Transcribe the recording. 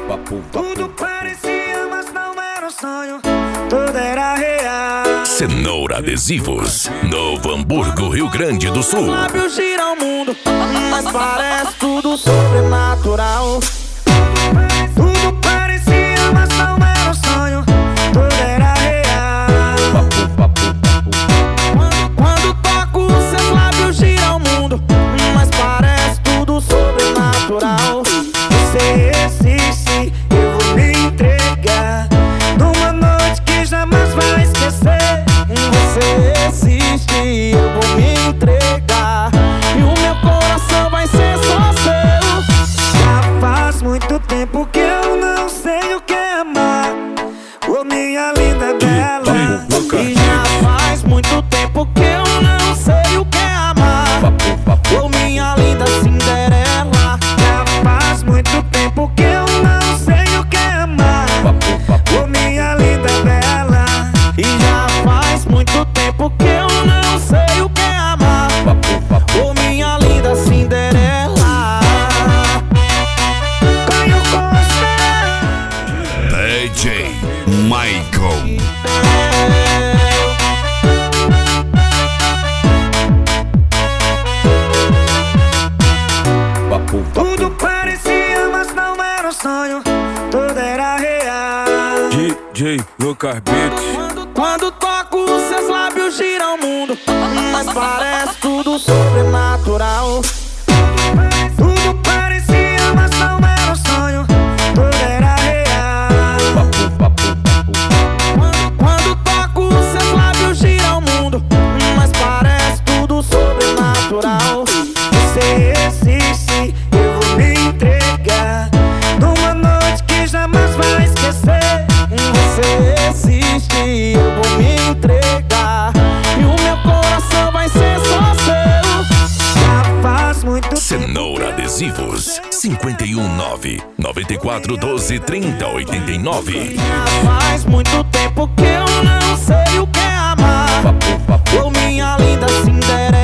Tudo parecia, mas não era um sonho, tudo era real. Cenoura Adesivos, Novo Hamburgo, Rio Grande do Sul. Os lábios giram o mundo, mas parece tudo sobrenatural. Tudo parecia, mas não era um sonho, tudo era real. Quando toco, seus lábios giram o mundo, mas parece tudo sobrenatural. Você existe, eu vou me entregar numa noite que jamais vai esquecer. Você existe, eu vou me entregar e o meu coração vai ser só seu. Já faz muito tempo que eu não sei o que é amar, ô minha linda bela. E já faz muito tempo que eu não sei o que é amar, ô minha linda Cinderela. Já faz muito tempo que eu não sei o que é amar, ô minha linda bela. E já faz muito tempo que eu não sei o que é amar, ô minha linda Cinderela. Caio Costa, DJ Michael. tudo parecia, mas não era um sonho, tudo era real. DJ Lucas Beats. Quando toco, seus lábios giram o mundo, mas parece tudo sobrenatural. Tudo parecia, mas não era um sonho, tudo era real. Quando toco, seus lábios giram o mundo, mas parece tudo sobrenatural. Você existe, eu vou me entregar numa noite que jamais vai esquecer. Você existe, eu vou me entregar e o meu coração vai ser só seu. Já faz muito tempo. Cenoura Adesivos, 519 94 12 30 89. Já faz muito tempo que eu não sei o que é amar, ô minha linda Cinderela.